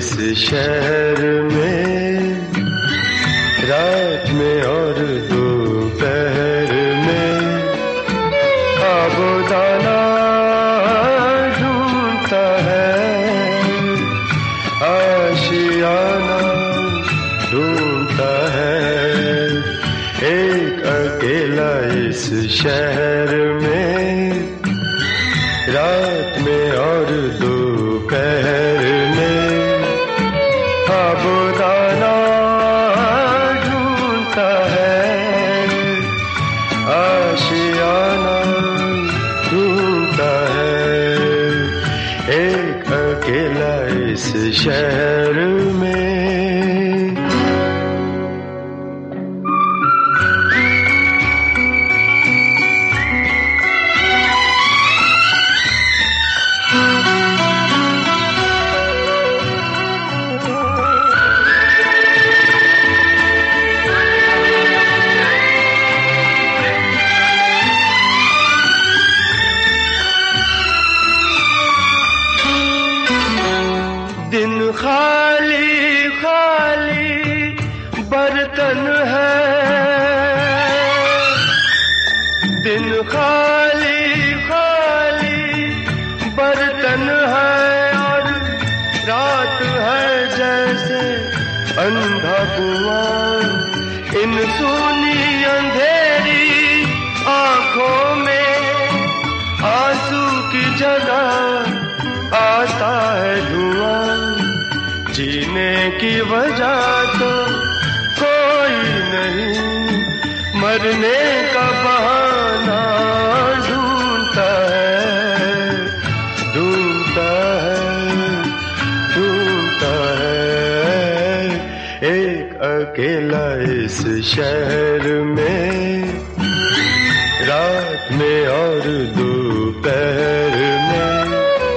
इस शहर में, रात में और दोपहर में आबोदाना ढूंढता है, आशियाना ढूंढता है। एक अकेला इस शहर में, रात में और दोपहर में आबोदाना ढूंढता है, आशियाना ढूंढता है। एक अकेला इस शहर में। दिन खाली खाली बर्तन है, दिन खाली खाली बर्तन है, और रात है जैसे अंधा कुआं। इन सूनी अंधेरी आंखों में आंसू की जगह आता है धुआं। जीने की वजह तो कोई नहीं, मरने का बहाना ढूंढता है, ढूंढता है, ढूंढता है। एक अकेला इस शहर में, रात में और दोपहर में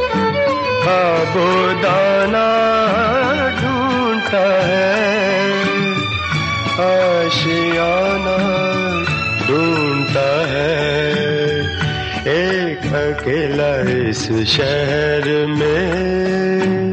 आबोदाना ढूंढता है, आशियाना ढूंढता है। एक अकेला इस शहर में।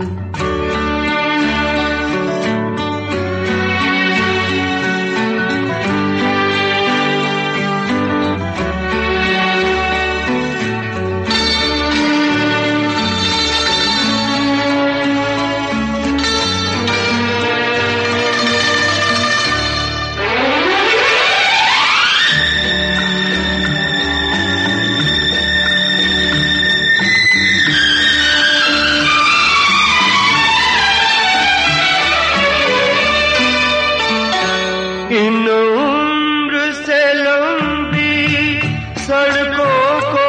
इन उम्र से लंबी सड़कों को,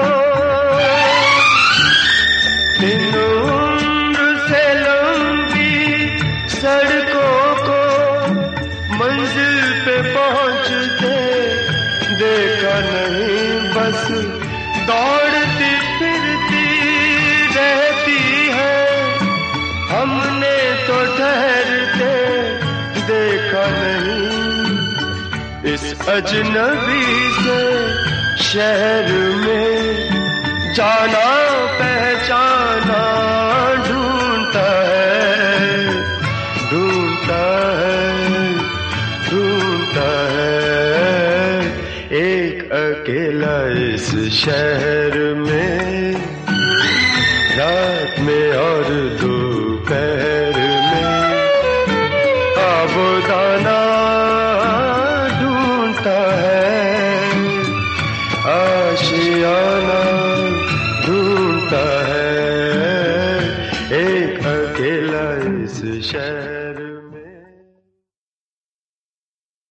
इन उम्र से लंबी सड़कों को मंजिल पे पहुंचते देखा नहीं। बस दौड़ती फिरती रहती है, हमने तो ठहरते देखा नहीं। इस अजनबी से शहर में जाना पहचाना ढूंढता है, ढूंढता है, ढूंढता है। एक अकेला इस शहर में, रात में और दोपहर में आबोदाना ढूंढता है, आशियाना ढूंढता है। एक अकेला इस शहर